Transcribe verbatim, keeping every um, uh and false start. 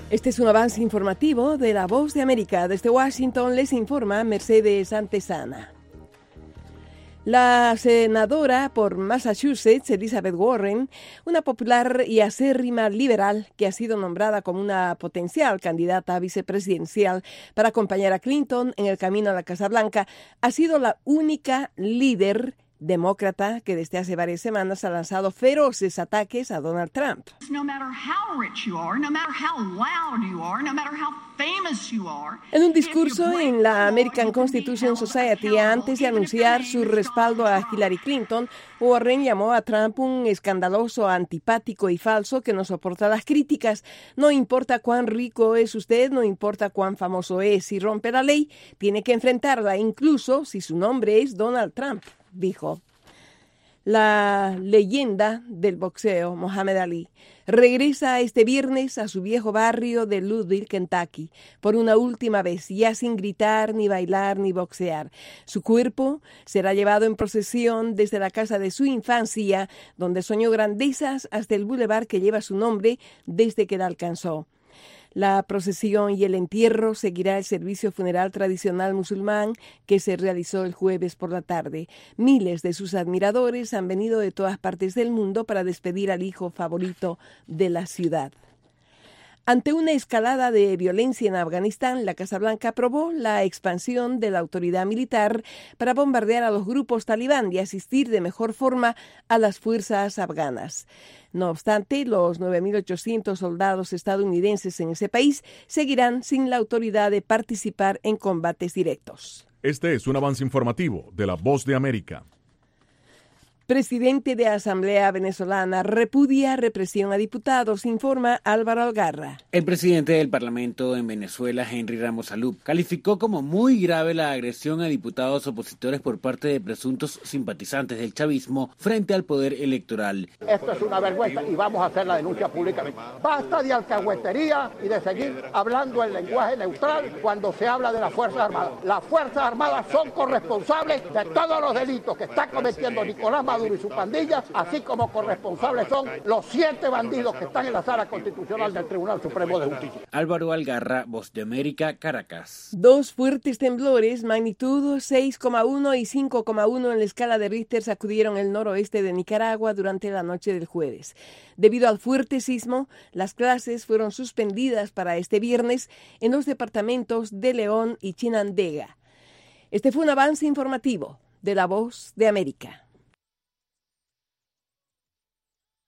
Este es un avance informativo de La Voz de América. Desde Washington les informa Mercedes Antesana. La senadora por Massachusetts, Elizabeth Warren, una popular y acérrima liberal que ha sido nombrada como una potencial candidata vicepresidencial para acompañar a Clinton en el camino a la Casa Blanca, ha sido la única líder demócrata que desde hace varias semanas ha lanzado feroces ataques a Donald Trump. En un discurso en la American Constitution Society, antes de anunciar su respaldo a Hillary Clinton, Warren llamó a Trump un escandaloso, antipático y falso que no soporta las críticas. No importa cuán rico es usted, no importa cuán famoso es, si rompe la ley, tiene que enfrentarla, incluso si su nombre es Donald Trump, dijo. La leyenda del boxeo, Muhammad Ali, regresa este viernes a su viejo barrio de Louisville, Kentucky, por una última vez, ya sin gritar, ni bailar, ni boxear. Su cuerpo será llevado en procesión desde la casa de su infancia, donde soñó grandezas, hasta el bulevar que lleva su nombre desde que la alcanzó. La procesión y el entierro seguirá el servicio funeral tradicional musulmán que se realizó el jueves por la tarde. Miles de sus admiradores han venido de todas partes del mundo para despedir al hijo favorito de la ciudad. Ante una escalada de violencia en Afganistán, la Casa Blanca aprobó la expansión de la autoridad militar para bombardear a los grupos talibán y asistir de mejor forma a las fuerzas afganas. No obstante, los nueve mil ochocientos soldados estadounidenses en ese país seguirán sin la autoridad de participar en combates directos. Este es un avance informativo de La Voz de América. Presidente de Asamblea Venezolana repudia represión a diputados, informa Álvaro Algarra. El presidente del Parlamento en Venezuela, Henry Ramos Alup, calificó como muy grave la agresión a diputados opositores por parte de presuntos simpatizantes del chavismo frente al poder electoral. Esto es una vergüenza y vamos a hacer la denuncia públicamente. Basta de alcahuetería y de seguir hablando el lenguaje neutral cuando se habla de las Fuerzas Armadas. Las Fuerzas Armadas son corresponsables de todos los delitos que está cometiendo Nicolás Maduro y su pandilla, así como corresponsables son los siete bandidos que están en la sala constitucional del Tribunal Supremo de Justicia. Álvaro Algarra, Voz de América, Caracas. Dos fuertes temblores, magnitud seis coma uno y cinco coma uno en la escala de Richter, sacudieron el noroeste de Nicaragua durante la noche del jueves. Debido al fuerte sismo, las clases fueron suspendidas para este viernes en los departamentos de León y Chinandega. Este fue un avance informativo de La Voz de América.